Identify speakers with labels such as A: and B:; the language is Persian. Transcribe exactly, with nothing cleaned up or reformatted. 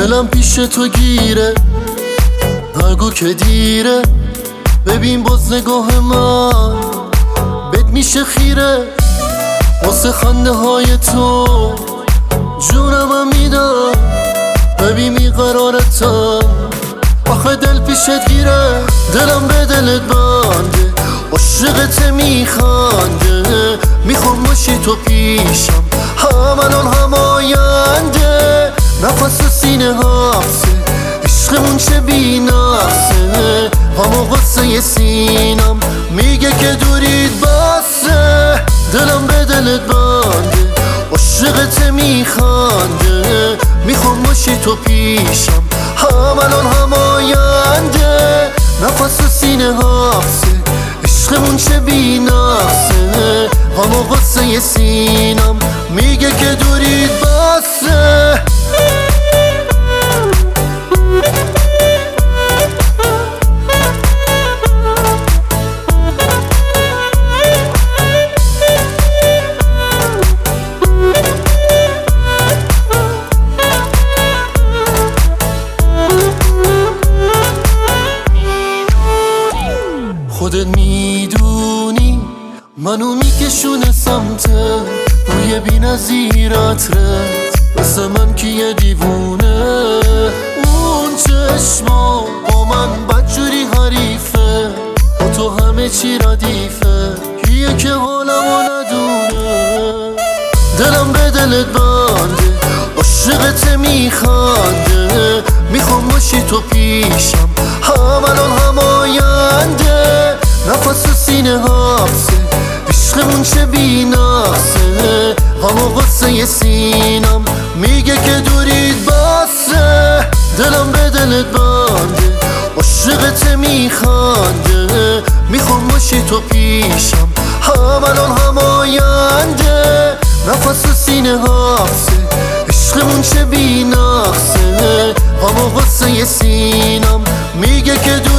A: دلم پیش تو گیره، نگو که دیره. ببین باز نگاه من بد میشه خیره، واسه خنده های تو جونم میدم. ببین بیقرارتم، آخه دل پیشت گیره. دلم به دلت بنده، عاشقت میخنده. میخوام باشی تو پیشم، هم الان هم آینده. نفس و سینه حفظه، عشقمون چه بی نفسه. همه قصه سینم میگه که دورید بسه. دلم به دلت بنده، عاشقت میخنده. میخوام باشی تو پیشم، هم الان هم آینده. نفس و سینه حفظه، عشقمون چه بی نفسه. همه قصه سینم میگه که دورید بسه. خودت میدونی منو میکشونه سمتت، روی بی نظیر عطرت. مثل من که یه دیوونه، اون چشما با من بدجوری حریفه. با تو همه چی ردیفه، کیه که حالمو ندونه. دلم به دلت بنده، عاشقت میخنده. میخوام باشی تو پیشم، هم الان هم آینده. نفس و سینه حفظه، عشقمون چه بی نفسه. همه قصه سینم میگه که دورید بسه. دلم به دلت بنده، عاشقت میخنده. میخوام باشی تو پیشم، هم الان هم آینده. نفس و سینه حفظه، عشقمون چه بی نفسه. همه قصه سینم میگه که